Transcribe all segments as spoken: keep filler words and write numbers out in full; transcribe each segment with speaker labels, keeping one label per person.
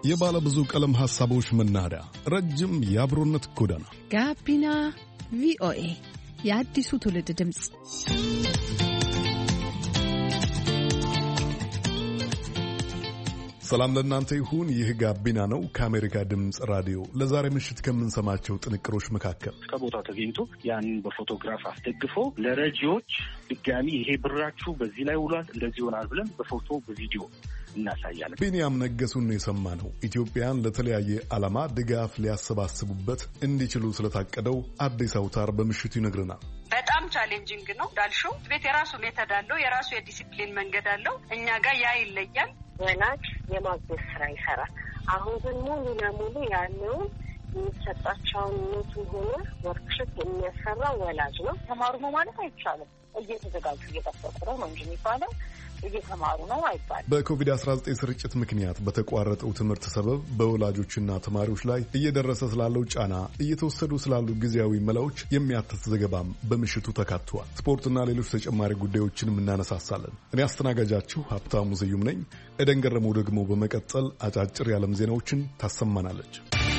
Speaker 1: የባለ ብዙ ቀለም ሐሳቦች መናኸሪያ፣ ረጅም የአብሮነት ጎዳና
Speaker 2: ጋቢና ቪኦኤ የአዲሱ ትውልድ ድምፅ።
Speaker 1: ሰላም ለእናንተ ይሁን። ይህ ጋቢና ነው ከአሜሪካ ድምፅ ራዲዮ። ለዛሬ ምሽት ከምንሰማቸው ጥንቅሮች መካከል
Speaker 3: ከቦታው ተገኝቶ ያንን በፎቶግራፍ አስደግፎ ለረጂዎች ድጋሚ ይሄ ብራችሁ በዚህ ላይ ውሏል፣ እንደዚህ ይሆናል ብለን በፎቶ በቪዲዮ እናሳያለን።
Speaker 1: ቢንያም ነገሱን የሰማ ነው። ኢትዮጵያን ለተለያየ ዓላማ ድጋፍ ሊያሰባስቡበት እንዲችሉ ስለታቀደው አዲስ አውታር በምሽቱ ይነግረናል።
Speaker 4: በጣም ቻሌንጂንግ ነው እንዳልሽው። ቤት የራሱ ሜተድ አለው፣ የራሱ የዲሲፕሊን መንገድ አለው። እኛ ጋር ያ ይለያል።
Speaker 5: ወላጅ የማገዝ ስራ ይሰራል። አሁን ግን ሙሉ ለሙሉ ያለውን የሚሰጣቸውን ኖቱን ሆነ ወርክሽፕ የሚያሰራ ወላጅ ነው።
Speaker 6: ተማሩ ነው ማለት አይቻልም። እየተዘጋጁ እየጠበቁ ነው ነው እንጂ የሚባለው እየተማሩ ነው አይባልም።
Speaker 1: በኮቪድ አስራ ዘጠኝ ስርጭት ምክንያት በተቋረጠው ትምህርት ሰበብ በወላጆችና ተማሪዎች ላይ እየደረሰ ስላለው ጫና፣ እየተወሰዱ ስላሉ ጊዜያዊ መላዎች የሚያትት ዘገባም በምሽቱ ተካቷል። ስፖርትና ሌሎች ተጨማሪ ጉዳዮችንም እናነሳሳለን። እኔ አስተናጋጃችሁ ሀብታሙ ስዩም ነኝ። ኤደን ገረመው ደግሞ በመቀጠል አጫጭር የዓለም ዜናዎችን ታሰማናለች።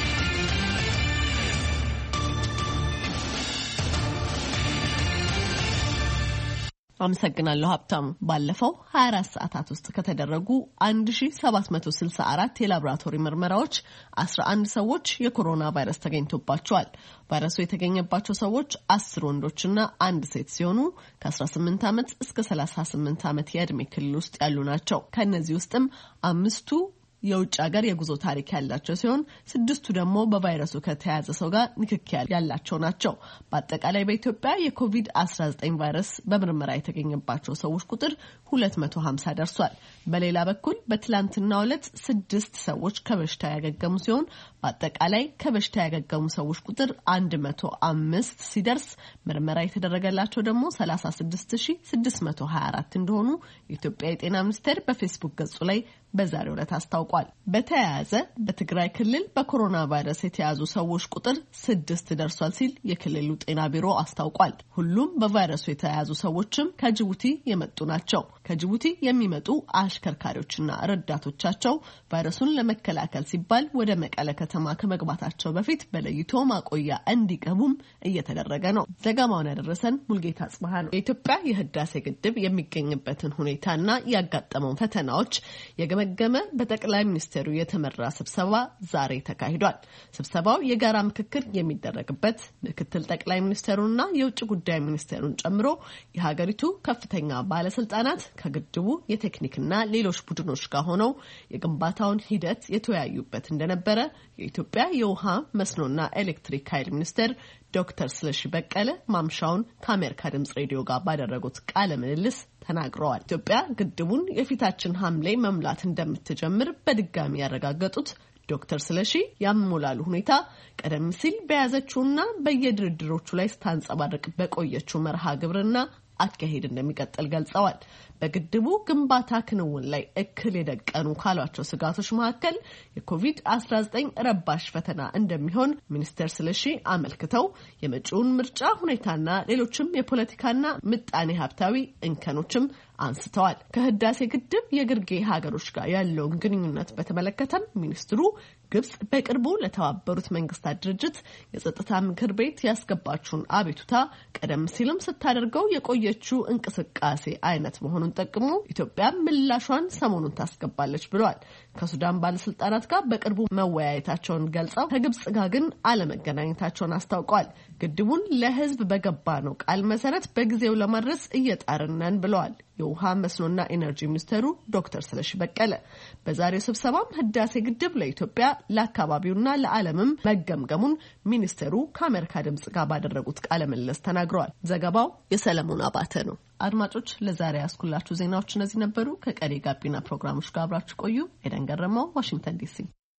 Speaker 7: አመሰግናለሁ ሀብታሙ። ባለፈው ሀያ አራት ሰዓታት ውስጥ ከተደረጉ አንድ ሺህ ሰባት መቶ ስልሳ አራት የላቦራቶሪ ምርመራዎች አስራ አንድ ሰዎች የኮሮና ቫይረስ ተገኝቶባቸዋል። ቫይረሱ የተገኘባቸው ሰዎች አስር ወንዶችና አንድ ሴት ሲሆኑ ከአስራ ስምንት ዓመት እስከ ሰላሳ ስምንት ዓመት የዕድሜ ክልል ውስጥ ያሉ ናቸው። ከእነዚህ ውስጥም አምስቱ የውጭ ሀገር የጉዞ ታሪክ ያላቸው ሲሆን ስድስቱ ደግሞ በቫይረሱ ከተያዘ ሰው ጋር ንክኪ ያላቸው ናቸው። በአጠቃላይ በኢትዮጵያ የኮቪድ አስራ ዘጠኝ ቫይረስ በምርመራ የተገኘባቸው ሰዎች ቁጥር ሁለት መቶ ሀምሳ ደርሷል። በሌላ በኩል በትላንትናው ዕለት ስድስት ሰዎች ከበሽታ ያገገሙ ሲሆን በአጠቃላይ ከበሽታ ያገገሙ ሰዎች ቁጥር አንድ መቶ አምስት ሲደርስ ምርመራ የተደረገላቸው ደግሞ ሰላሳ ስድስት ሺህ ስድስት መቶ ሀያ አራት እንደሆኑ የኢትዮጵያ የጤና ሚኒስቴር በፌስቡክ ገጹ ላይ በዛሬው ዕለት አስታውቋል። በተያያዘ በትግራይ ክልል በኮሮና ቫይረስ የተያዙ ሰዎች ቁጥር ስድስት ደርሷል ሲል የክልሉ ጤና ቢሮ አስታውቋል። ሁሉም በቫይረሱ የተያዙ ሰዎችም ከጅቡቲ የመጡ ናቸው። ከጅቡቲ የሚመጡ አሽከርካሪዎችና ረዳቶቻቸው ቫይረሱን ለመከላከል ሲባል ወደ መቀለ ከተማ ከመግባታቸው በፊት በለይቶ ማቆያ እንዲገቡም እየተደረገ ነው። ዘገባውን ያደረሰን ሙልጌታ ጽባህ ነው። የኢትዮጵያ የህዳሴ ግድብ የሚገኝበትን ሁኔታና ያጋጠመውን ፈተናዎች የገመገመ በጠቅላይ ሚኒስትሩ የተመራ ስብሰባ ዛሬ ተካሂዷል። ስብሰባው የጋራ ምክክር የሚደረግበት ምክትል ጠቅላይ ሚኒስትሩና የውጭ ጉዳይ ሚኒስትሩን ጨምሮ የሀገሪቱ ከፍተኛ ባለስልጣናት ከግድቡ የቴክኒክና ሌሎች ቡድኖች ጋር ሆነው የግንባታውን ሂደት የተወያዩበት እንደነበረ የኢትዮጵያ የውሃ መስኖና ኤሌክትሪክ ኃይል ሚኒስትር ዶክተር ስለሺ በቀለ ማምሻውን ከአሜሪካ ድምጽ ሬዲዮ ጋር ባደረጉት ቃለ ምልልስ ተናግረዋል። ኢትዮጵያ ግድቡን የፊታችን ሐምሌ መምላት እንደምትጀምር በድጋሚ ያረጋገጡት ዶክተር ስለሺ ያሞላሉ ሁኔታ ቀደም ሲል በያዘችውና በየድርድሮቹ ላይ ስታንጸባርቅ በቆየችው መርሃ ግብርና አካሄድ እንደሚቀጥል ገልጸዋል። በግድቡ ግንባታ ክንውን ላይ እክል የደቀኑ ካሏቸው ስጋቶች መካከል የኮቪድ አስራ ዘጠኝ ረባሽ ፈተና እንደሚሆን ሚኒስትር ስለሺ አመልክተው የመጪውን ምርጫ ሁኔታና ሌሎችም የፖለቲካና ምጣኔ ሀብታዊ እንከኖችም አንስተዋል። ከህዳሴ ግድብ የግርጌ ሀገሮች ጋር ያለውን ግንኙነት በተመለከተም ሚኒስትሩ ግብጽ በቅርቡ ለተባበሩት መንግስታት ድርጅት የጸጥታ ምክር ቤት ያስገባችውን አቤቱታ ቀደም ሲልም ስታደርገው የቆየችው እንቅስቃሴ አይነት መሆኑን ጠቅሞ ኢትዮጵያ ምላሿን ሰሞኑን ታስገባለች ብለዋል። ከሱዳን ባለስልጣናት ጋር በቅርቡ መወያየታቸውን ገልጸው ከግብጽ ጋር ግን አለመገናኘታቸውን አስታውቀዋል። ግድቡን ለህዝብ በገባ ነው ቃል መሰረት በጊዜው ለማድረስ እየጣርን ነን ብለዋል የውሃ መስኖና ኢነርጂ ሚኒስትሩ ዶክተር ስለሺ በቀለ። በዛሬው ስብሰባም ህዳሴ ግድብ ለኢትዮጵያ ለአካባቢውና ለዓለምም መገምገሙን ሚኒስትሩ ከአሜሪካ ድምጽ ጋር ባደረጉት ቃለ ምልልስ ተናግረዋል። ዘገባው የሰለሞን አባተ ነው። አድማጮች ለዛሬ ያስኩላችሁ ዜናዎች እነዚህ ነበሩ። ከቀሪ ጋቢና ፕሮግራሞች ጋር አብራችሁ ቆዩ። ኤደን ገረመው፣ ዋሽንግተን ዲሲ።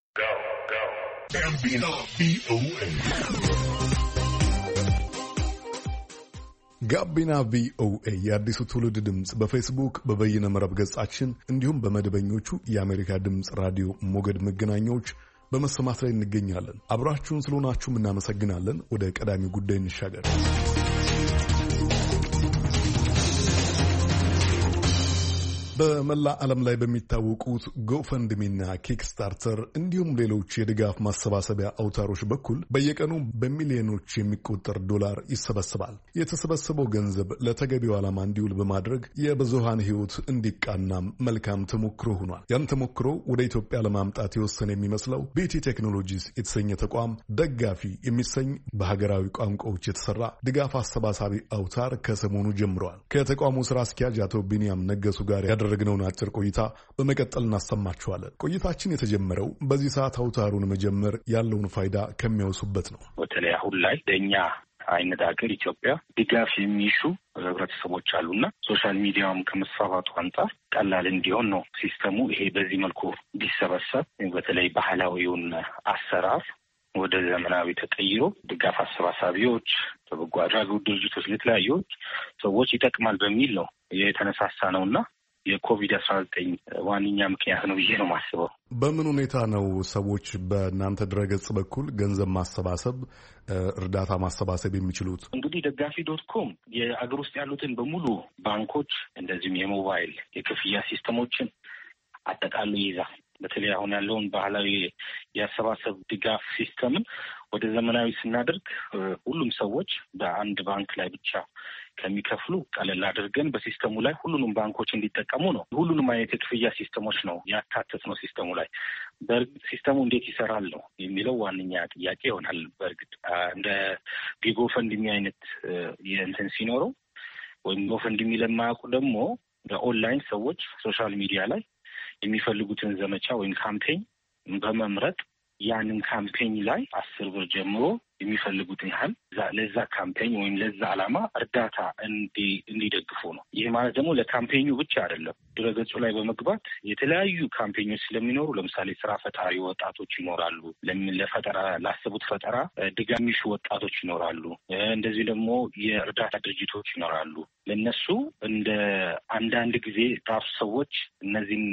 Speaker 1: ጋቢና ቪኦኤ የአዲሱ ትውልድ ድምፅ በፌስቡክ በበይነ መረብ ገጻችን እንዲሁም በመደበኞቹ የአሜሪካ ድምፅ ራዲዮ ሞገድ መገናኛዎች በመሰማት ላይ እንገኛለን። አብራችሁን ስለሆናችሁም እናመሰግናለን። ወደ ቀዳሚ ጉዳይ እንሻገር። በመላ ዓለም ላይ በሚታወቁት ጎፈንድሚና ኪክስታርተር እንዲሁም ሌሎች የድጋፍ ማሰባሰቢያ አውታሮች በኩል በየቀኑ በሚሊዮኖች የሚቆጠር ዶላር ይሰበስባል። የተሰበሰበው ገንዘብ ለተገቢው ዓላማ እንዲውል በማድረግ የብዙሃን ሕይወት እንዲቃናም መልካም ተሞክሮ ሆኗል። ያን ተሞክሮ ወደ ኢትዮጵያ ለማምጣት የወሰነ የሚመስለው ቤቲ ቴክኖሎጂስ የተሰኘ ተቋም ደጋፊ የሚሰኝ በሀገራዊ ቋንቋዎች የተሰራ ድጋፍ አሰባሳቢ አውታር ከሰሞኑ ጀምረዋል። ከተቋሙ ስራ አስኪያጅ አቶ ቢንያም ነገሱ ጋር ያደረግነውን አጭር ቆይታ በመቀጠል እናሰማችኋለን። ቆይታችን የተጀመረው በዚህ ሰዓት አውታሩን መጀመር ያለውን ፋይዳ ከሚያወሱበት ነው።
Speaker 3: በተለይ አሁን ላይ ለእኛ አይነት ሀገር ኢትዮጵያ ድጋፍ የሚሹ ህብረተሰቦች አሉና ሶሻል ሚዲያውም ከመስፋፋቱ አንጻር ቀላል እንዲሆን ነው ሲስተሙ ይሄ በዚህ መልኩ እንዲሰበሰብ በተለይ ባህላዊውን አሰራር ወደ ዘመናዊ ተቀይሮ ድጋፍ አሰባሳቢዎች፣ በበጎ አድራጎት ድርጅቶች፣ ለተለያዩ ሰዎች ይጠቅማል በሚል ነው የተነሳሳ ነውና የኮቪድ አስራ ዘጠኝ ዋነኛ ምክንያት ነው ብዬ ነው ማስበው።
Speaker 1: በምን ሁኔታ ነው ሰዎች በእናንተ ድረገጽ በኩል ገንዘብ ማሰባሰብ እርዳታ ማሰባሰብ የሚችሉት?
Speaker 3: እንግዲህ ደጋፊ ዶት ኮም የአገር ውስጥ ያሉትን በሙሉ ባንኮች እንደዚሁም የሞባይል የክፍያ ሲስተሞችን አጠቃሎ ይይዛል። በተለይ አሁን ያለውን ባህላዊ የአሰባሰብ ድጋፍ ሲስተምን ወደ ዘመናዊ ስናደርግ ሁሉም ሰዎች በአንድ ባንክ ላይ ብቻ ከሚከፍሉ ቀለል አድርገን በሲስተሙ ላይ ሁሉንም ባንኮች እንዲጠቀሙ ነው። ሁሉንም አይነት የክፍያ ሲስተሞች ነው ያካተት ነው ሲስተሙ ላይ። በእርግጥ ሲስተሙ እንዴት ይሰራል ነው የሚለው ዋነኛ ጥያቄ ይሆናል። በእርግጥ እንደ ጎፈንድሚ አይነት የእንትን ሲኖረው ወይም ጎፈንድሚ ለማያውቁ ደግሞ በኦንላይን ሰዎች ሶሻል ሚዲያ ላይ የሚፈልጉትን ዘመቻ ወይም ካምፔኝ በመምረጥ ያንን ካምፔኝ ላይ አስር ብር ጀምሮ የሚፈልጉትን ያህል ለዛ ካምፔኝ ወይም ለዛ ዓላማ እርዳታ እንዲደግፉ ነው። ይህ ማለት ደግሞ ለካምፔኙ ብቻ አይደለም። ድረገጹ ላይ በመግባት የተለያዩ ካምፔኞች ስለሚኖሩ ለምሳሌ ስራ ፈጣሪ ወጣቶች ይኖራሉ። ለፈጠራ ላሰቡት ፈጠራ ድጋፍ የሚሹ ወጣቶች ይኖራሉ። እንደዚህ ደግሞ የእርዳታ ድርጅቶች ይኖራሉ። ለነሱ እንደ አንዳንድ ጊዜ ራሱ ሰዎች እነዚህን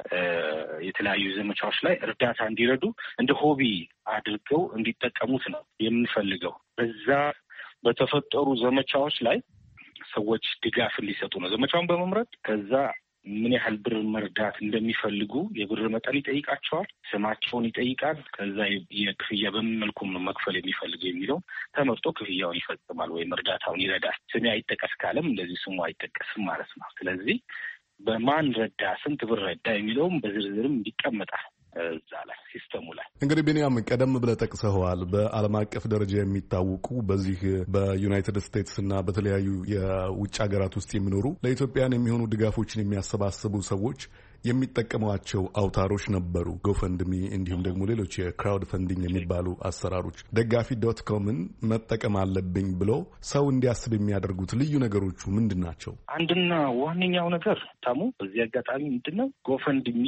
Speaker 3: የተለያዩ ዘመቻዎች ላይ እርዳታ እንዲረዱ እንደ ሆቢ አድርገው እንዲጠቀሙት ነው የምንፈልገው። በዛ በተፈጠሩ ዘመቻዎች ላይ ሰዎች ድጋፍ እንዲሰጡ ነው። ዘመቻውን በመምረጥ ከዛ ምን ያህል ብር መርዳት እንደሚፈልጉ የብር መጠን ይጠይቃቸዋል። ስማቸውን ይጠይቃል። ከዛ የክፍያ በምን መልኩም ነው መክፈል የሚፈልገው የሚለው ተመርጦ ክፍያውን ይፈጽማል ወይም እርዳታውን ይረዳል። ስሜ አይጠቀስ ካለም እንደዚህ ስሙ አይጠቀስም ማለት ነው። ስለዚህ በማን ረዳ፣ ስንት ብር ረዳ የሚለውም በዝርዝርም ይቀመጣል እዛ ላይ ሲስተሙ ላይ። እንግዲህ
Speaker 1: ቢንያም ቀደም ብለህ ጠቅሰኸዋል። በዓለም አቀፍ ደረጃ የሚታወቁ በዚህ በዩናይትድ ስቴትስ እና በተለያዩ የውጭ ሀገራት ውስጥ የሚኖሩ ለኢትዮጵያን የሚሆኑ ድጋፎችን የሚያሰባስቡ ሰዎች የሚጠቀሟቸው አውታሮች ነበሩ። ጎፈንድሚ እንዲሁም ደግሞ ሌሎች የክራውድ ፈንዲንግ የሚባሉ አሰራሮች። ደጋፊ ዶት ኮምን መጠቀም አለብኝ ብሎ ሰው እንዲያስብ የሚያደርጉት ልዩ ነገሮቹ ምንድን ናቸው?
Speaker 3: አንድና ዋነኛው ነገር ታሙ በዚህ አጋጣሚ ምንድን ነው ጎፈንድሚ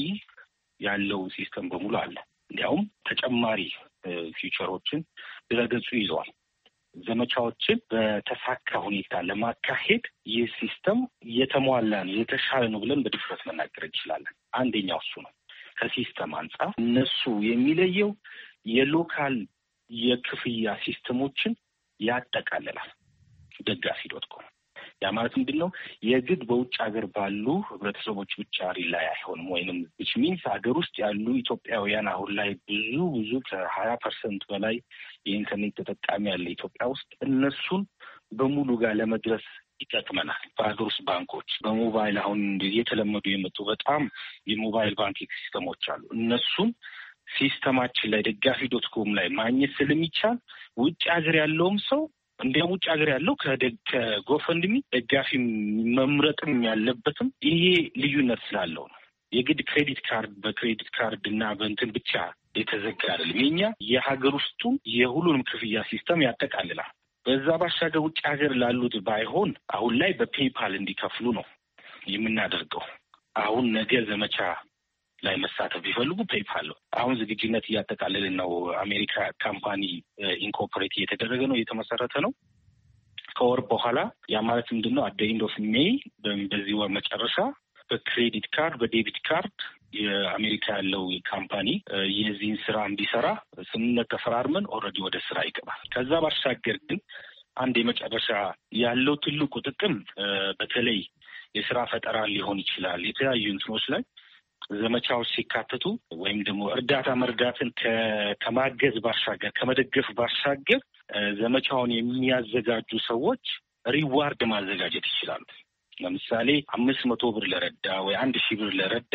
Speaker 3: ያለው ሲስተም በሙሉ አለ። እንዲያውም ተጨማሪ ፊቸሮችን ድረገጹ ይዘዋል። ዘመቻዎችን በተሳካ ሁኔታ ለማካሄድ ይህ ሲስተም የተሟላ ነው፣ የተሻለ ነው ብለን በድፍረት መናገር እንችላለን። አንደኛው እሱ ነው። ከሲስተም አንጻር እነሱ የሚለየው የሎካል የክፍያ ሲስተሞችን ያጠቃልላል። ደጋፊ ዶት ኮም ያ ማለት ምንድን ነው? የግድ በውጭ ሀገር ባሉ ህብረተሰቦች ብቻ ሪላይ አይሆንም። ወይንም which means ሀገር ውስጥ ያሉ ኢትዮጵያውያን አሁን ላይ ብዙ ብዙ ከሀያ ፐርሰንት በላይ የኢንተርኔት ተጠቃሚ ያለ ኢትዮጵያ ውስጥ እነሱን በሙሉ ጋር ለመድረስ ይጠቅመናል። በሀገር ውስጥ ባንኮች በሞባይል አሁን እየተለመዱ የመጡ በጣም የሞባይል ባንኪንግ ሲስተሞች አሉ። እነሱን ሲስተማችን ላይ ደጋፊ ዶት ኮም ላይ ማግኘት ስለሚቻል ውጭ ሀገር ያለውም ሰው እንዲያውም ውጭ ሀገር ያለው ከጎፈንድሚ ደጋፊ መምረጥም ያለበትም ይሄ ልዩነት ስላለው ነው። የግድ ክሬዲት ካርድ በክሬዲት ካርድ እና በእንትን ብቻ የተዘጋ አይደለም። የኛ የሀገር ውስጡ የሁሉንም ክፍያ ሲስተም ያጠቃልላል። በዛ ባሻገር ውጭ ሀገር ላሉት ባይሆን አሁን ላይ በፔይፓል እንዲከፍሉ ነው የምናደርገው። አሁን ነገ ዘመቻ ላይ መሳተፍ ቢፈልጉ ፔይፓል ነው። አሁን ዝግጅነት እያጠቃለልን ነው። አሜሪካ ካምፓኒ ኢንኮርፖሬት እየተደረገ ነው፣ እየተመሰረተ ነው። ከወር በኋላ ያ ማለት ምንድን ነው? አት ኤንድ ኦፍ ሜይ በዚህ ወር መጨረሻ በክሬዲት ካርድ በዴቢት ካርድ የአሜሪካ ያለው ካምፓኒ የዚህን ስራ እንዲሰራ ስምምነት ተፈራርመን ኦልሬዲ ወደ ስራ ይገባል። ከዛ ባሻገር ግን አንድ የመጨረሻ ያለው ትልቁ ጥቅም በተለይ የስራ ፈጠራ ሊሆን ይችላል። የተለያዩ እንትኖች ላይ ዘመቻዎች ሲካተቱ ወይም ደግሞ እርዳታ መርዳትን ከማገዝ ባሻገር ከመደገፍ ባሻገር ዘመቻውን የሚያዘጋጁ ሰዎች ሪዋርድ ማዘጋጀት ይችላሉ። ለምሳሌ አምስት መቶ ብር ለረዳ ወይ አንድ ሺህ ብር ለረዳ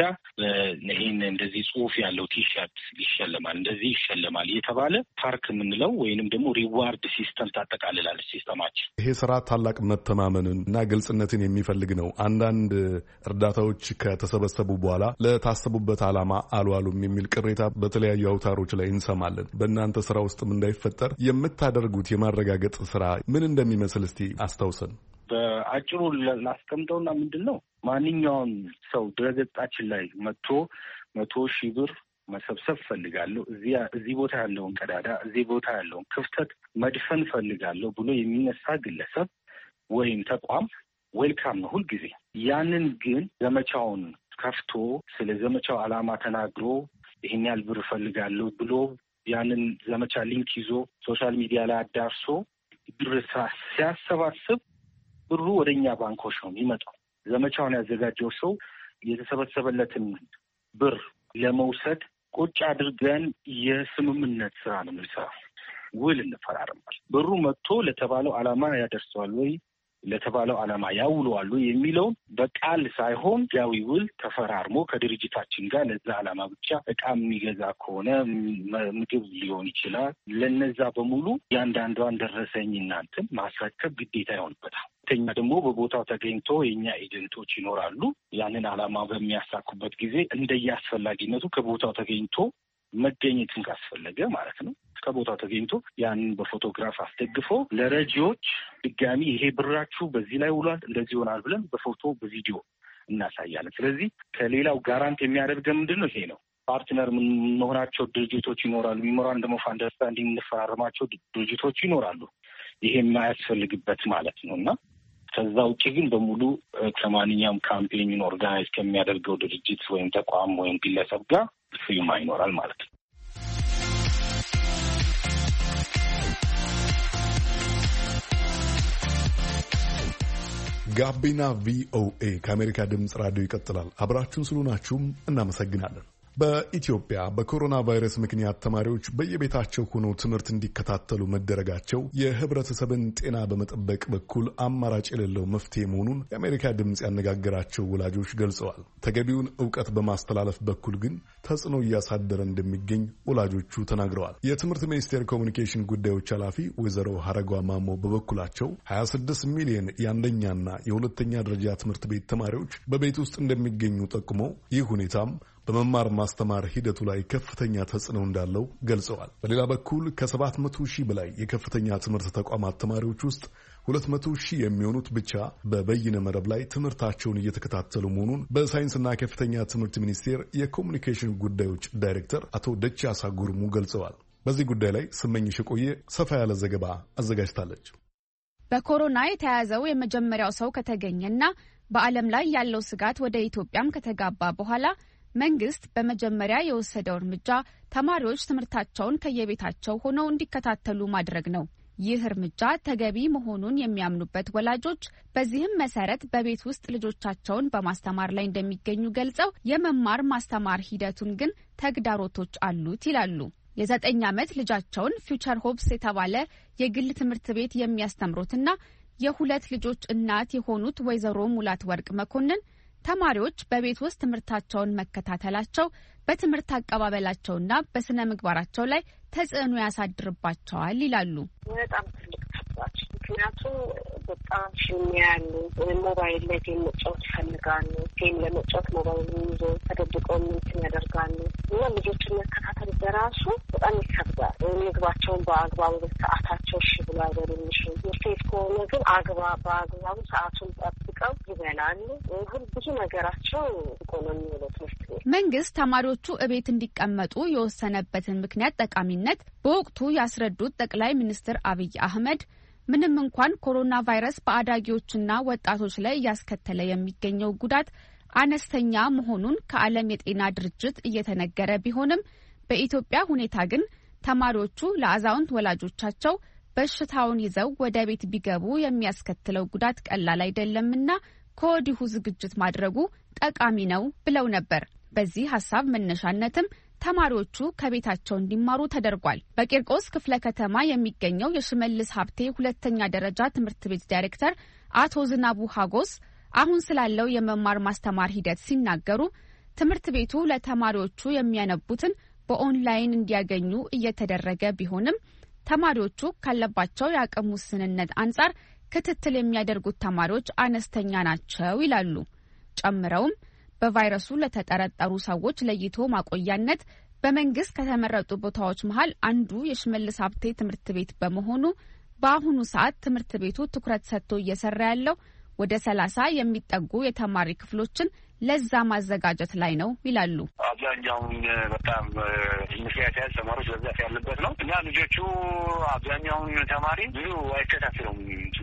Speaker 3: ይሄን እንደዚህ ጽሑፍ ያለው ቲሸርት ይሸለማል፣ እንደዚህ ይሸለማል የተባለ ፓርክ የምንለው ወይንም ደግሞ ሪዋርድ ሲስተም ታጠቃልላለች ሲስተማችን።
Speaker 1: ይሄ ስራ ታላቅ መተማመንን እና ግልጽነትን የሚፈልግ ነው። አንዳንድ እርዳታዎች ከተሰበሰቡ በኋላ ለታሰቡበት ዓላማ አልዋሉም የሚል ቅሬታ በተለያዩ አውታሮች ላይ እንሰማለን። በእናንተ ስራ ውስጥም እንዳይፈጠር የምታደርጉት የማረጋገጥ ስራ ምን እንደሚመስል እስቲ አስታውሰን።
Speaker 3: በአጭሩ ላስቀምጠውና ምንድን ነው ማንኛውም ሰው ድረገጻችን ላይ መጥቶ መቶ ሺህ ብር መሰብሰብ ፈልጋለሁ፣ እዚያ እዚህ ቦታ ያለውን ቀዳዳ እዚህ ቦታ ያለውን ክፍተት መድፈን ፈልጋለሁ ብሎ የሚነሳ ግለሰብ ወይም ተቋም ዌልካም ነው ሁልጊዜ። ያንን ግን ዘመቻውን ከፍቶ ስለ ዘመቻው ዓላማ ተናግሮ ይህን ያህል ብር ፈልጋለሁ ብሎ ያንን ዘመቻ ሊንክ ይዞ ሶሻል ሚዲያ ላይ አዳርሶ ብር ሲያሰባስብ ብሩ ወደኛ ባንኮች ነው የሚመጣው። ዘመቻውን ያዘጋጀው ሰው የተሰበሰበለትን ብር ለመውሰድ ቁጭ አድርገን የስምምነት ስራ ነው የምንሰራው። ውል እንፈራረማል። ብሩ መጥቶ ለተባለው ዓላማ ያደርሰዋል ወይ ለተባለው ዓላማ ያውለዋል የሚለውን በቃል ሳይሆን ያዊ ውል ተፈራርሞ ከድርጅታችን ጋር ለዛ ዓላማ ብቻ እቃ የሚገዛ ከሆነ ምግብ ሊሆን ይችላል። ለነዛ በሙሉ ያንዳንዷን ደረሰኝ እናንተን ማስረከብ ግዴታ ይሆንበታል። ሁለተኛ ደግሞ በቦታው ተገኝቶ የኛ ኤጀንቶች ይኖራሉ። ያንን ዓላማ በሚያሳኩበት ጊዜ እንደየአስፈላጊነቱ ከቦታው ተገኝቶ መገኘትን ካስፈለገ ማለት ነው ከቦታው ተገኝቶ ያንን በፎቶግራፍ አስደግፎ ለረጂዎች ድጋሚ ይሄ ብራችሁ በዚህ ላይ ውሏል እንደዚህ ይሆናል ብለን በፎቶ በቪዲዮ እናሳያለን። ስለዚህ ከሌላው ጋራንት የሚያደርገን ምንድን ነው? ይሄ ነው። ፓርትነር የምንሆናቸው ድርጅቶች ይኖራሉ። ሜሞራንደም ኦፍ አንደርስታንዲንግ እንፈራረማቸው ድርጅቶች ይኖራሉ። ይሄ የማያስፈልግበት ማለት ነው እና ከዛ ውጭ ግን በሙሉ ከማንኛውም ካምፔኝን ኦርጋናይዝ ከሚያደርገው ድርጅት ወይም ተቋም ወይም ግለሰብ ጋር ፊርማ ይኖራል ማለት ነው።
Speaker 1: ጋቢና ቪኦኤ ከአሜሪካ ድምፅ ራዲዮ ይቀጥላል። አብራችሁን ስለሆናችሁም እናመሰግናለን። በኢትዮጵያ በኮሮና ቫይረስ ምክንያት ተማሪዎች በየቤታቸው ሆነው ትምህርት እንዲከታተሉ መደረጋቸው የህብረተሰብን ጤና በመጠበቅ በኩል አማራጭ የሌለው መፍትሄ መሆኑን የአሜሪካ ድምፅ ያነጋገራቸው ወላጆች ገልጸዋል። ተገቢውን እውቀት በማስተላለፍ በኩል ግን ተጽዕኖ እያሳደረ እንደሚገኝ ወላጆቹ ተናግረዋል። የትምህርት ሚኒስቴር ኮሚኒኬሽን ጉዳዮች ኃላፊ ወይዘሮ ሀረጓ ማሞ በበኩላቸው ሀያ ስድስት ሚሊዮን የአንደኛና የሁለተኛ ደረጃ ትምህርት ቤት ተማሪዎች በቤት ውስጥ እንደሚገኙ ጠቁመው ይህ ሁኔታም በመማር ማስተማር ሂደቱ ላይ ከፍተኛ ተጽዕኖ እንዳለው ገልጸዋል። በሌላ በኩል ከሰባት መቶ ሺህ በላይ የከፍተኛ ትምህርት ተቋማት ተማሪዎች ውስጥ ሁለት መቶ ሺህ የሚሆኑት ብቻ በበይነ መረብ ላይ ትምህርታቸውን እየተከታተሉ መሆኑን በሳይንስና ከፍተኛ ትምህርት ሚኒስቴር የኮሚኒኬሽን ጉዳዮች ዳይሬክተር አቶ ደቻሳ ጉርሙ ገልጸዋል። በዚህ ጉዳይ ላይ ስመኝሽ የቆየ ሰፋ ያለ ዘገባ አዘጋጅታለች።
Speaker 8: በኮሮና የተያዘው የመጀመሪያው ሰው ከተገኘና በዓለም ላይ ያለው ስጋት ወደ ኢትዮጵያም ከተጋባ በኋላ መንግስት በመጀመሪያ የወሰደው እርምጃ ተማሪዎች ትምህርታቸውን ከየቤታቸው ሆነው እንዲከታተሉ ማድረግ ነው። ይህ እርምጃ ተገቢ መሆኑን የሚያምኑበት ወላጆች በዚህም መሰረት በቤት ውስጥ ልጆቻቸውን በማስተማር ላይ እንደሚገኙ ገልጸው የመማር ማስተማር ሂደቱን ግን ተግዳሮቶች አሉት ይላሉ። የዘጠኝ ዓመት ልጃቸውን ፊውቸር ሆፕስ የተባለ የግል ትምህርት ቤት የሚያስተምሩትና የሁለት ልጆች እናት የሆኑት ወይዘሮ ሙላት ወርቅ መኮንን ተማሪዎች በቤት ውስጥ ትምህርታቸውን መከታተላቸው በትምህርት አቀባበላቸውና በስነ ምግባራቸው ላይ ተጽዕኖ ያሳድርባቸዋል ይላሉ።
Speaker 5: በጣም ትልቅ ተጽዕኖ። ምክንያቱም በጣም ሽሚያሉ ሞባይል ላይ ጌም መጫወት ይፈልጋሉ። ጌም ለመጫወት ሞባይል ይዞ ተደብቀው እንትን ያደርጋሉ እና ልጆችን መከታተል በራሱ በጣም ይከብዳል። ምግባቸውን በአግባቡ በሰዓታቸው እሺ ብሎ አይበሉልሽ። ሴት ከሆነ ግን አግባብ በአግባቡ ሰዓቱን ጠብቀው ይበላሉ። ሁሉ ብዙ ነገራቸው ኢኮኖሚ ነው። ትምህርት ቤት
Speaker 8: መንግስት ተማሪዎቹ እቤት እንዲቀመጡ የወሰነበትን ምክንያት ጠቃሚነት በወቅቱ ያስረዱት ጠቅላይ ሚኒስትር አብይ አህመድ ምንም እንኳን ኮሮና ቫይረስ በአዳጊዎችና ወጣቶች ላይ እያስከተለ የሚገኘው ጉዳት አነስተኛ መሆኑን ከዓለም የጤና ድርጅት እየተነገረ ቢሆንም በኢትዮጵያ ሁኔታ ግን ተማሪዎቹ ለአዛውንት ወላጆቻቸው በሽታውን ይዘው ወደ ቤት ቢገቡ የሚያስከትለው ጉዳት ቀላል አይደለምና ከወዲሁ ዝግጅት ማድረጉ ጠቃሚ ነው ብለው ነበር። በዚህ ሐሳብ መነሻነትም ተማሪዎቹ ከቤታቸው እንዲማሩ ተደርጓል። በቂርቆስ ክፍለ ከተማ የሚገኘው የሽመልስ ሀብቴ ሁለተኛ ደረጃ ትምህርት ቤት ዳይሬክተር አቶ ዝናቡ ሀጎስ አሁን ስላለው የመማር ማስተማር ሂደት ሲናገሩ ትምህርት ቤቱ ለተማሪዎቹ የሚያነቡትን በኦንላይን እንዲያገኙ እየተደረገ ቢሆንም ተማሪዎቹ ካለባቸው የአቅም ውስንነት አንጻር ክትትል የሚያደርጉት ተማሪዎች አነስተኛ ናቸው ይላሉ። ጨምረውም በቫይረሱ ለተጠረጠሩ ሰዎች ለይቶ ማቆያነት በመንግስት ከተመረጡ ቦታዎች መሃል አንዱ የሽመልስ ሀብቴ ትምህርት ቤት በመሆኑ በአሁኑ ሰዓት ትምህርት ቤቱ ትኩረት ሰጥቶ እየሰራ ያለው ወደ ሰላሳ የሚጠጉ የተማሪ ክፍሎችን ለዛ ማዘጋጀት ላይ ነው ይላሉ።
Speaker 9: አብዛኛውን በጣም ምክንያት ያለ ተማሪዎች በዛት ያለበት ነው እና ልጆቹ አብዛኛውን ተማሪ ብዙ አይከታተሉም።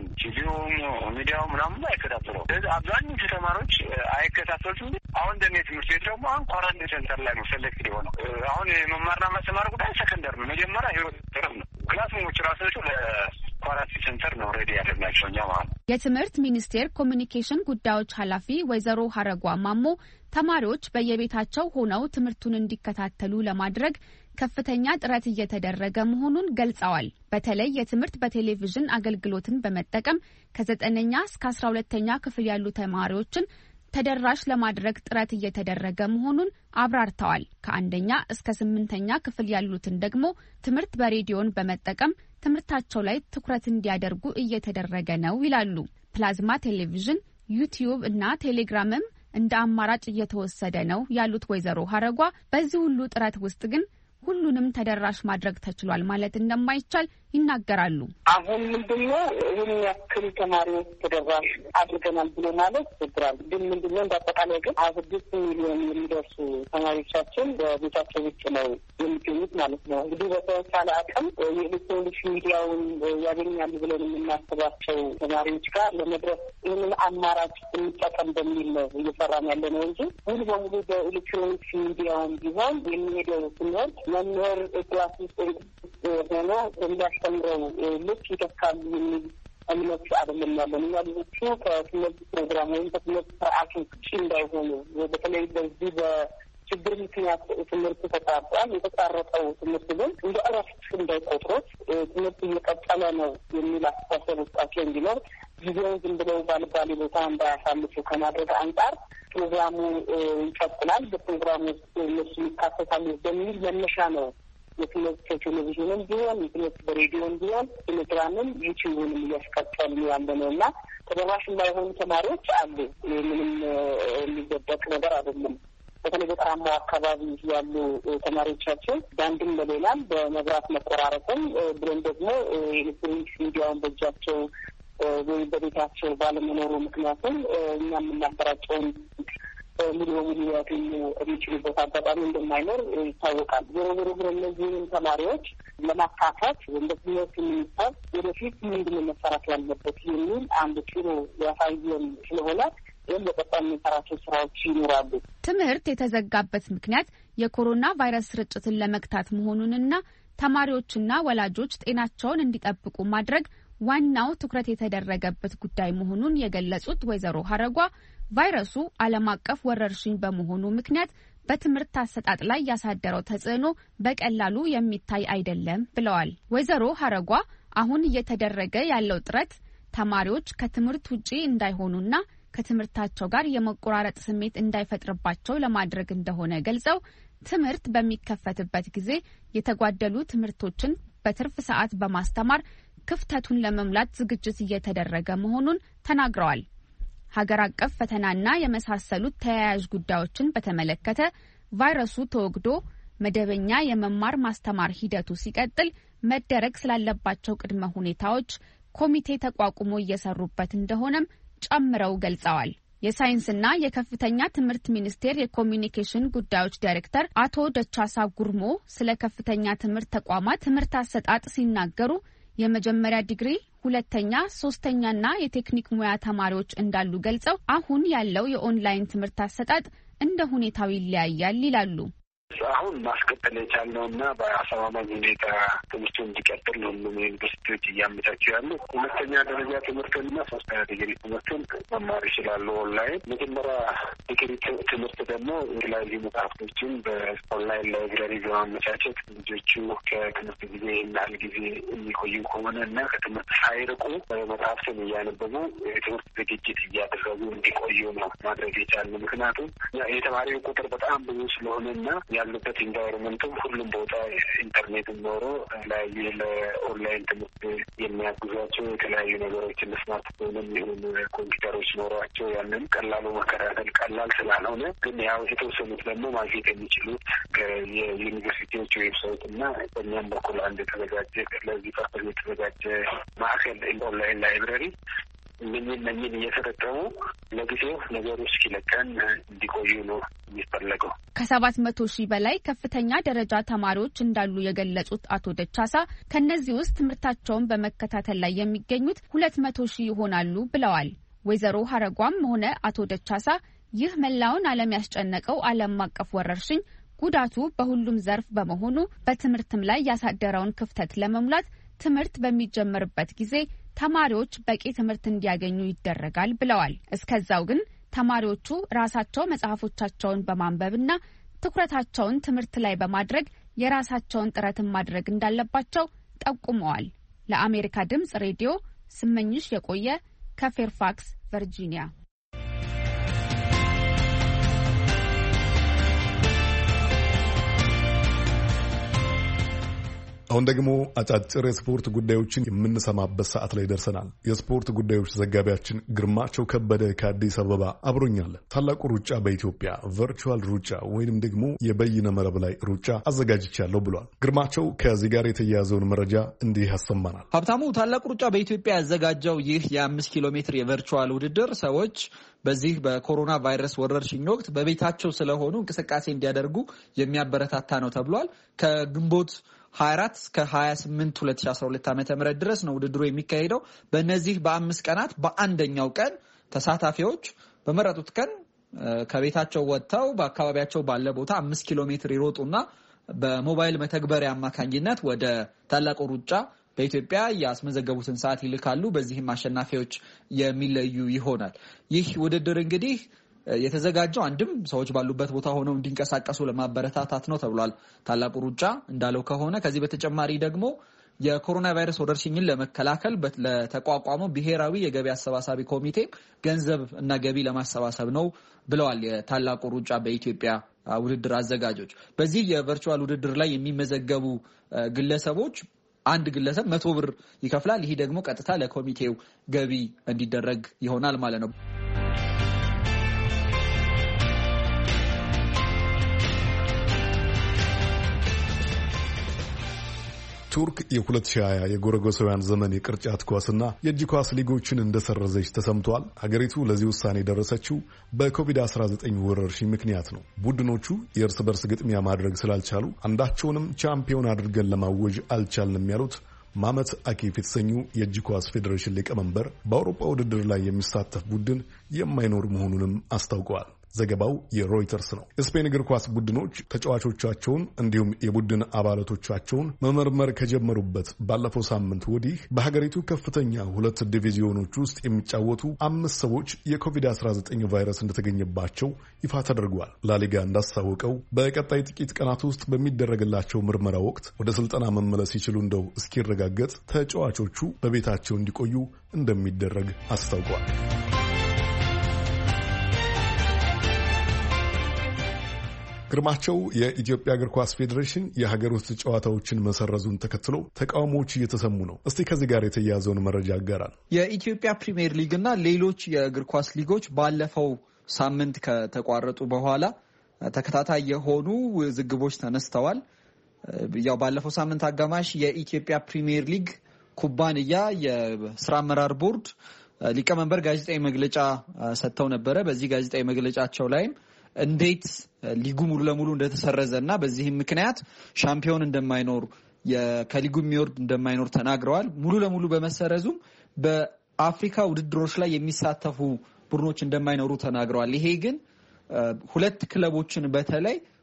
Speaker 9: ቲቪውን ሚዲያው ምናምን አይከታተሉም። ስለዚህ አብዛኞቹ ተማሪዎች አይከታተሉም። አሁን እንደኔ ትምህርት ቤት ደግሞ አሁን ኳራንታይን ሴንተር ላይ ነው ሴሌክት የሆነው። አሁን የመማርና ማስተማር ጉዳይ ሰከንደር ነው። መጀመሪያ ህይወት ጥረት ነው። ክላስሞች ራሳቸው ኳራንታይን ሴንተር ነው ሬዲ ያደረግናቸው እኛ ማለት ነው።
Speaker 8: የትምህርት ሚኒስቴር ኮሚኒኬሽን ጉዳዮች ኃላፊ ወይዘሮ ሀረጓ ማሞ ተማሪዎች በየቤታቸው ሆነው ትምህርቱን እንዲከታተሉ ለማድረግ ከፍተኛ ጥረት እየተደረገ መሆኑን ገልጸዋል። በተለይ የትምህርት በቴሌቪዥን አገልግሎትን በመጠቀም ከዘጠነኛ እስከ አስራ ሁለተኛ ክፍል ያሉ ተማሪዎችን ተደራሽ ለማድረግ ጥረት እየተደረገ መሆኑን አብራርተዋል። ከአንደኛ እስከ ስምንተኛ ክፍል ያሉትን ደግሞ ትምህርት በሬዲዮን በመጠቀም ትምህርታቸው ላይ ትኩረት እንዲያደርጉ እየተደረገ ነው ይላሉ። ፕላዝማ ቴሌቪዥን፣ ዩቲዩብ እና ቴሌግራምም እንደ አማራጭ እየተወሰደ ነው ያሉት ወይዘሮ ሀረጓ በዚህ ሁሉ ጥረት ውስጥ ግን ሁሉንም ተደራሽ ማድረግ ተችሏል ማለት እንደማይቻል ይናገራሉ።
Speaker 6: አሁን ምንድነው ይህን ያክል ተማሪዎች ተደራሽ አድርገናል ብሎ ማለት ይችላል። ግን ምንድነው እንዳጠቃላይ ግን ስድስት ሚሊዮን የሚደርሱ ተማሪዎቻችን በቤታቸው ውጭ ነው የሚገኙት ማለት ነው። እንግዲህ በተቻለ አቅም የኤሌክትሮኒክስ ሚዲያውን ያገኛሉ ብለን የምናስባቸው ተማሪዎች ጋር ለመድረስ ይህንን አማራጭ እንጠቀም በሚል ነው እየሰራን ያለ ነው እንጂ ሙሉ በሙሉ በኤሌክትሮኒክስ ሚዲያውን ቢሆን የሚሄደው ትምህርት መምህር ክላስ ውስጥ ሆኖ እንዲያስተምረው ልክ ይተካሉ የሚል እምነት አይደለም ያለን። እኛ ልጆቹ ከትምህርት ፕሮግራም ወይም ከትምህርት ስርዓቱ ውጭ እንዳይሆኑ በተለይ በዚህ በችግር ምክንያት ትምህርት ተቋርጧል። የተቋረጠው ትምህርት ግን እንደ እረፍት እንዳይቆጥሩት ትምህርት እየቀጠለ ነው የሚል አስተሳሰብ ውስጣቸው እንዲኖር ጊዜውን ዝም ብለው ባልባሌ ቦታ እንዳያሳልፉ ከማድረግ አንጻር ፕሮግራሙ ይቀጥላል። በፕሮግራሙ ውስጥ እነሱ ይካተታሉ በሚል መነሻ ነው የትምህርት ቴሌቪዥንም ቢሆን የትምህርት በሬዲዮን ቢሆን ቴሌግራምም ዩቲዩብንም እያስቀጠል ያለ ነው እና ተደራሽ የማይሆኑ ተማሪዎች አሉ። ምንም የሚደበቅ ነገር አይደለም። በተለይ ገጠራማው አካባቢ ያሉ ተማሪዎቻችን በአንድም በሌላም በመብራት መቆራረጥም ብለን ደግሞ ኤሌክትሮኒክስ ሚዲያውን በእጃቸው ወይም በቤታቸው ባለመኖሩ ምክንያቱም እኛ የምናበራቸውን ሙሉ በሙሉ ያገኙ የሚችሉበት አጋጣሚ እንደማይኖር ይታወቃል። ዞሮ ዞሮ ግን እነዚህን ተማሪዎች ለማካተት እንደ ትምህርት ሚኒስቴር ወደፊት ምንድነው መሰራት ያለበት የሚል አንድ ጥሩ ያሳየን ስለሆነ ይህም በቀጣይ የሚሰራቸው ስራዎች ይኖራሉ።
Speaker 8: ትምህርት የተዘጋበት ምክንያት የኮሮና ቫይረስ ስርጭትን ለመግታት መሆኑንና ተማሪዎችና ወላጆች ጤናቸውን እንዲጠብቁ ማድረግ ዋናው ትኩረት የተደረገበት ጉዳይ መሆኑን የገለጹት ወይዘሮ ሀረጓ ቫይረሱ ዓለም አቀፍ ወረርሽኝ በመሆኑ ምክንያት በትምህርት አሰጣጥ ላይ ያሳደረው ተጽዕኖ በቀላሉ የሚታይ አይደለም ብለዋል። ወይዘሮ ሀረጓ አሁን እየተደረገ ያለው ጥረት ተማሪዎች ከትምህርት ውጪ እንዳይሆኑና ከትምህርታቸው ጋር የመቆራረጥ ስሜት እንዳይፈጥርባቸው ለማድረግ እንደሆነ ገልጸው ትምህርት በሚከፈትበት ጊዜ የተጓደሉ ትምህርቶችን በትርፍ ሰዓት በማስተማር ክፍተቱን ለመሙላት ዝግጅት እየተደረገ መሆኑን ተናግረዋል። ሀገር አቀፍ ፈተናና የመሳሰሉት ተያያዥ ጉዳዮችን በተመለከተ ቫይረሱ ተወግዶ መደበኛ የመማር ማስተማር ሂደቱ ሲቀጥል መደረግ ስላለባቸው ቅድመ ሁኔታዎች ኮሚቴ ተቋቁሞ እየሰሩበት እንደሆነም ጨምረው ገልጸዋል። የሳይንስና የከፍተኛ ትምህርት ሚኒስቴር የኮሚኒኬሽን ጉዳዮች ዳይሬክተር አቶ ደቻሳ ጉርሞ ስለ ከፍተኛ ትምህርት ተቋማት ትምህርት አሰጣጥ ሲናገሩ የመጀመሪያ ዲግሪ፣ ሁለተኛ፣ ሶስተኛና የቴክኒክ ሙያ ተማሪዎች እንዳሉ ገልጸው አሁን ያለው የኦንላይን ትምህርት አሰጣጥ እንደ ሁኔታው ይለያያል ይላሉ።
Speaker 9: አሁን ማስቀጠል የቻልነውና በአስተማማኝ ሁኔታ ትምህርቱ እንዲቀጥል ነው ዩኒቨርሲቲዎች እያመቻቹ ያሉ። ሁለተኛ ደረጃ ትምህርትንና ሶስተኛ ዲግሪ ትምህርትን መማር ይችላሉ ኦንላይን። መጀመሪያ ዲግሪ ትምህርት ደግሞ የተለያዩ መጽሐፍቶችን በኦንላይን ላይብራሪ በማመቻቸት ልጆቹ ከትምህርት ጊዜ ያህል ጊዜ የሚቆዩ ከሆነ እና ከትምህርት ሳይርቁ መጽሐፍትን እያነበቡ የትምህርት ዝግጅት እያደረጉ እንዲቆዩ ነው ማድረግ የቻልን። ምክንያቱም የተማሪው ቁጥር በጣም ብዙ ስለሆነና ያሉበት ኢንቫይሮንመንቱም ሁሉም ቦታ ኢንተርኔትን ኖሮ የተለያዩ ለኦንላይን ትምህርት የሚያግዟቸው የተለያዩ ነገሮችን ስማርትፎንም ይሁን ኮምፒውተሮች ኖሯቸው ያንን ቀላሉ መከታተል ቀላል ስላልሆነ ግን ያው የተወሰኑት ደግሞ ማግኘት የሚችሉት የዩኒቨርሲቲዎች ዌብሳይት እና በእኛም በኩል አንድ የተዘጋጀ ለዚህ ፐርፐዝ የተዘጋጀ ማዕከል ኦንላይን ላይብረሪ እነኝን እነኝን እየተጠቀሙ ለጊዜው ነገሩ እስኪለቀን እንዲቆዩ ነው የሚፈለገው።
Speaker 8: ከሰባት መቶ ሺህ በላይ ከፍተኛ ደረጃ ተማሪዎች እንዳሉ የገለጹት አቶ ደቻሳ ከነዚህ ውስጥ ትምህርታቸውን በመከታተል ላይ የሚገኙት ሁለት መቶ ሺህ ይሆናሉ ብለዋል። ወይዘሮ ሀረጓም ሆነ አቶ ደቻሳ ይህ መላውን ዓለም ያስጨነቀው ዓለም አቀፍ ወረርሽኝ ጉዳቱ በሁሉም ዘርፍ በመሆኑ በትምህርትም ላይ ያሳደረውን ክፍተት ለመሙላት ትምህርት በሚጀመርበት ጊዜ ተማሪዎች በቂ ትምህርት እንዲያገኙ ይደረጋል ብለዋል። እስከዛው ግን ተማሪዎቹ ራሳቸው መጽሐፎቻቸውን በማንበብና ትኩረታቸውን ትምህርት ላይ በማድረግ የራሳቸውን ጥረትን ማድረግ እንዳለባቸው ጠቁመዋል። ለአሜሪካ ድምጽ ሬዲዮ ስመኝሽ የቆየ ከፌርፋክስ ቨርጂኒያ።
Speaker 1: አሁን ደግሞ አጫጭር የስፖርት ጉዳዮችን የምንሰማበት ሰዓት ላይ ደርሰናል። የስፖርት ጉዳዮች ዘጋቢያችን ግርማቸው ከበደ ከአዲስ አበባ አብሮኛል። ታላቁ ሩጫ በኢትዮጵያ ቨርቹዋል ሩጫ ወይንም ደግሞ የበይነ መረብ ላይ ሩጫ አዘጋጅቻለሁ ብሏል። ግርማቸው ከዚህ ጋር የተያያዘውን መረጃ እንዲህ ያሰማናል።
Speaker 10: ሀብታሙ፣ ታላቁ ሩጫ በኢትዮጵያ ያዘጋጀው ይህ የአምስት ኪሎ ሜትር የቨርቹዋል ውድድር ሰዎች በዚህ በኮሮና ቫይረስ ወረርሽኝ ወቅት በቤታቸው ስለሆኑ እንቅስቃሴ እንዲያደርጉ የሚያበረታታ ነው ተብሏል። ከግንቦት ሀያ አራት እስከ ሀያ ስምንት ሁለት ሺህ አስራ ሁለት ዓመተ ምህረት ድረስ ነው ውድድሩ የሚካሄደው። በእነዚህ በአምስት ቀናት በአንደኛው ቀን ተሳታፊዎች በመረጡት ቀን ከቤታቸው ወጥተው በአካባቢያቸው ባለ ቦታ አምስት ኪሎ ሜትር ይሮጡና በሞባይል መተግበሪያ አማካኝነት ወደ ታላቁ ሩጫ በኢትዮጵያ ያስመዘገቡትን ሰዓት ይልካሉ። በዚህም አሸናፊዎች የሚለዩ ይሆናል። ይህ ውድድር እንግዲህ የተዘጋጀው አንድም ሰዎች ባሉበት ቦታ ሆነው እንዲንቀሳቀሱ ለማበረታታት ነው ተብሏል። ታላቁ ሩጫ እንዳለው ከሆነ ከዚህ በተጨማሪ ደግሞ የኮሮና ቫይረስ ወረርሽኝን ለመከላከል ለተቋቋመው ብሔራዊ የገቢ አሰባሳቢ ኮሚቴ ገንዘብ እና ገቢ ለማሰባሰብ ነው ብለዋል የታላቁ ሩጫ በኢትዮጵያ ውድድር አዘጋጆች። በዚህ የቨርቹዋል ውድድር ላይ የሚመዘገቡ ግለሰቦች አንድ ግለሰብ መቶ ብር ይከፍላል። ይህ ደግሞ ቀጥታ ለኮሚቴው ገቢ እንዲደረግ ይሆናል ማለት ነው።
Speaker 1: ቱርክ የሁለት ሺህ ሃያ የጎረጎሳውያን ዘመን የቅርጫት ኳስና የእጅ ኳስ ሊጎችን እንደሰረዘች ተሰምቷል። ሀገሪቱ ለዚህ ውሳኔ የደረሰችው በኮቪድ አስራ ዘጠኝ ወረርሽኝ ምክንያት ነው። ቡድኖቹ የእርስ በርስ ግጥሚያ ማድረግ ስላልቻሉ አንዳቸውንም ቻምፒዮን አድርገን ለማወጅ አልቻልንም ያሉት ማመት አኪፍ የተሰኙ የእጅ ኳስ ፌዴሬሽን ሊቀመንበር በአውሮፓ ውድድር ላይ የሚሳተፍ ቡድን የማይኖር መሆኑንም አስታውቀዋል። ዘገባው የሮይተርስ ነው። የስፔን እግር ኳስ ቡድኖች ተጫዋቾቻቸውን እንዲሁም የቡድን አባላቶቻቸውን መመርመር ከጀመሩበት ባለፈው ሳምንት ወዲህ በሀገሪቱ ከፍተኛ ሁለት ዲቪዚዮኖች ውስጥ የሚጫወቱ አምስት ሰዎች የኮቪድ አስራ ዘጠኝ ቫይረስ እንደተገኘባቸው ይፋ ተደርጓል። ላሊጋ እንዳስታወቀው በቀጣይ ጥቂት ቀናት ውስጥ በሚደረግላቸው ምርመራ ወቅት ወደ ስልጠና መመለስ ይችሉ እንደው እስኪረጋገጥ ተጫዋቾቹ በቤታቸው እንዲቆዩ እንደሚደረግ አስታውቋል። ግርማቸው የኢትዮጵያ እግር ኳስ ፌዴሬሽን የሀገር ውስጥ ጨዋታዎችን መሰረዙን ተከትሎ ተቃውሞዎች እየተሰሙ ነው። እስቲ ከዚህ ጋር የተያያዘውን መረጃ አጋራል።
Speaker 10: የኢትዮጵያ ፕሪሚየር ሊግ እና ሌሎች የእግር ኳስ ሊጎች ባለፈው ሳምንት ከተቋረጡ በኋላ ተከታታይ የሆኑ ውዝግቦች ተነስተዋል። ያው ባለፈው ሳምንት አጋማሽ የኢትዮጵያ ፕሪሚየር ሊግ ኩባንያ የስራ አመራር ቦርድ ሊቀመንበር ጋዜጣዊ መግለጫ ሰጥተው ነበረ። በዚህ ጋዜጣዊ መግለጫቸው ላይም እንዴት ሊጉ ሙሉ ለሙሉ እንደተሰረዘ እና በዚህም ምክንያት ሻምፒዮን እንደማይኖር ከሊጉ የሚወርድ እንደማይኖር ተናግረዋል። ሙሉ ለሙሉ በመሰረዙም በአፍሪካ ውድድሮች ላይ የሚሳተፉ ቡድኖች እንደማይኖሩ ተናግረዋል። ይሄ ግን ሁለት ክለቦችን በተለይ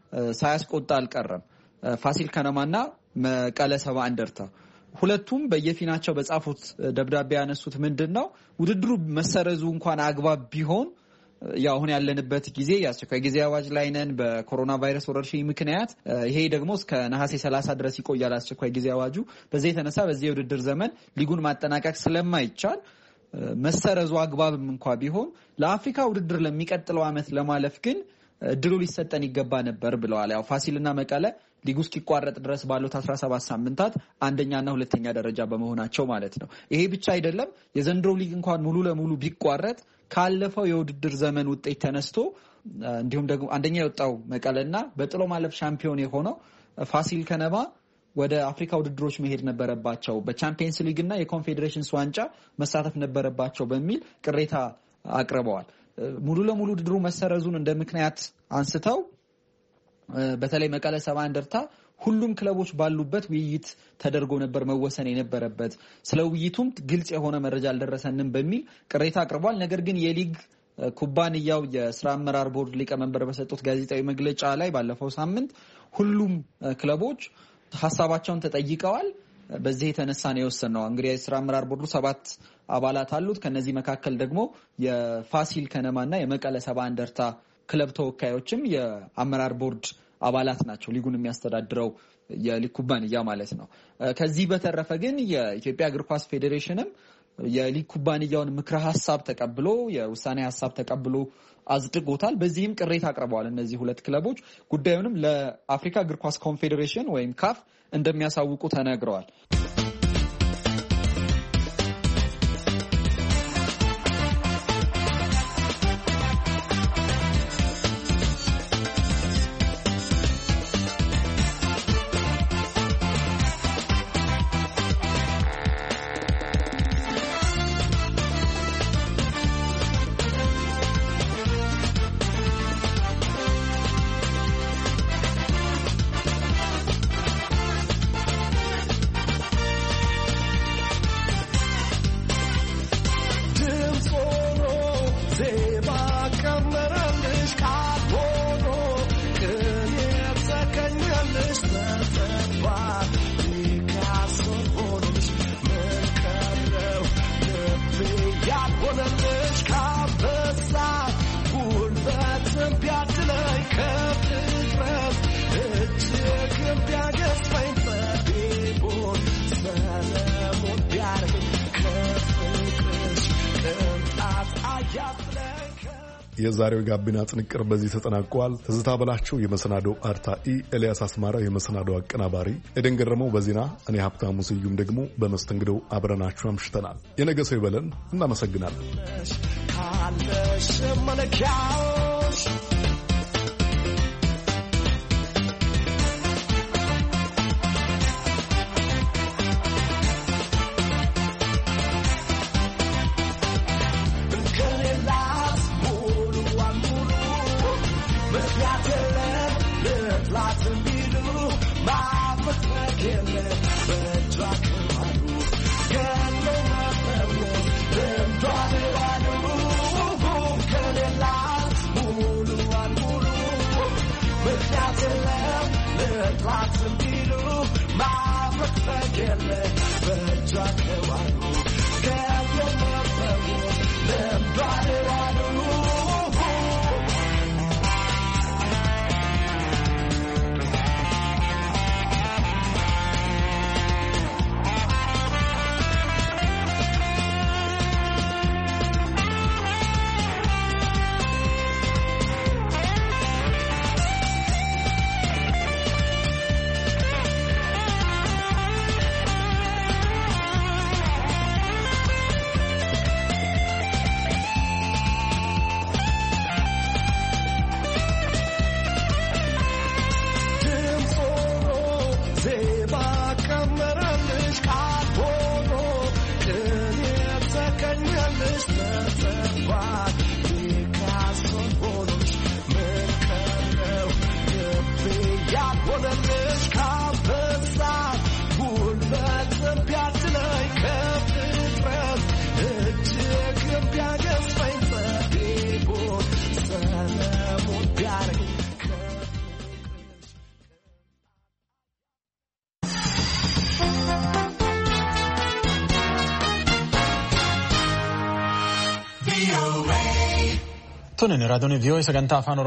Speaker 10: ሳያስቆጣ አልቀረም። ፋሲል ከነማና መቀለ ሰባ እንደርታ ሁለቱም በየፊናቸው በጻፉት ደብዳቤ ያነሱት ምንድነው ውድድሩ መሰረዙ እንኳን አግባብ ቢሆን ያው አሁን ያለንበት ጊዜ ያስቸኳይ ጊዜ አዋጅ ላይ ነን በኮሮና ቫይረስ ወረርሽኝ ምክንያት ይሄ ደግሞ እስከ ነሐሴ ሰላሳ ድረስ ይቆያል አስቸኳይ ጊዜ አዋጁ በዚህ የተነሳ በዚህ የውድድር ዘመን ሊጉን ማጠናቀቅ ስለማይቻል መሰረዙ አግባብም እንኳን ቢሆን ለአፍሪካ ውድድር ለሚቀጥለው አመት ለማለፍ ግን እድሉ ሊሰጠን ይገባ ነበር ብለዋል። ያው ፋሲልና መቀለ ሊጉ እስኪቋረጥ ድረስ ባሉት አስራ ሰባት ሳምንታት አንደኛና ሁለተኛ ደረጃ በመሆናቸው ማለት ነው። ይሄ ብቻ አይደለም የዘንድሮ ሊግ እንኳን ሙሉ ለሙሉ ቢቋረጥ ካለፈው የውድድር ዘመን ውጤት ተነስቶ እንዲሁም ደግሞ አንደኛ የወጣው መቀለና በጥሎ ማለፍ ሻምፒዮን የሆነው ፋሲል ከነማ ወደ አፍሪካ ውድድሮች መሄድ ነበረባቸው በቻምፒየንስ ሊግ እና የኮንፌዴሬሽንስ ዋንጫ መሳተፍ ነበረባቸው በሚል ቅሬታ አቅርበዋል። ሙሉ ለሙሉ ውድድሩ መሰረዙን እንደ ምክንያት አንስተው በተለይ መቀለ ሰባ እንደርታ ሁሉም ክለቦች ባሉበት ውይይት ተደርጎ ነበር መወሰን የነበረበት ስለ ውይይቱም ግልጽ የሆነ መረጃ አልደረሰንም በሚል ቅሬታ አቅርቧል። ነገር ግን የሊግ ኩባንያው የስራ አመራር ቦርድ ሊቀመንበር በሰጡት ጋዜጣዊ መግለጫ ላይ ባለፈው ሳምንት ሁሉም ክለቦች ሐሳባቸውን ተጠይቀዋል። በዚህ የተነሳ ነው የወሰነው። እንግዲህ የስራ አመራር ቦርዱ ሰባት አባላት አሉት። ከነዚህ መካከል ደግሞ የፋሲል ከነማና የመቀለ ሰባ እንደርታ ክለብ ተወካዮችም የአመራር ቦርድ አባላት ናቸው ሊጉን የሚያስተዳድረው የሊግ ኩባንያ ማለት ነው። ከዚህ በተረፈ ግን የኢትዮጵያ እግር ኳስ ፌዴሬሽንም የሊግ ኩባንያውን ምክረ ሐሳብ ተቀብሎ የውሳኔ ሐሳብ ተቀብሎ አጽድቆታል። በዚህም ቅሬታ አቅርበዋል። እነዚህ ሁለት ክለቦች ጉዳዩንም ለአፍሪካ እግር ኳስ ኮንፌዴሬሽን ወይም ካፍ እንደሚያሳውቁ ተነግረዋል።
Speaker 1: የዛሬው ጋቢና ጥንቅር በዚህ ተጠናቋል። ትዝታ በላቸው የመሰናዶ አርታኢ፣ ኤልያስ አስማራ የመሰናዶ አቀናባሪ፣ ኤደን ገረመው በዜና እኔ ሀብታሙ ስዩም ደግሞ በመስተንግዶው አብረናችሁ አምሽተናል። የነገ ሰው ይበለን። እናመሰግናለን።
Speaker 11: Tunin raadiyoon vii'oo'ee sagantaa afaan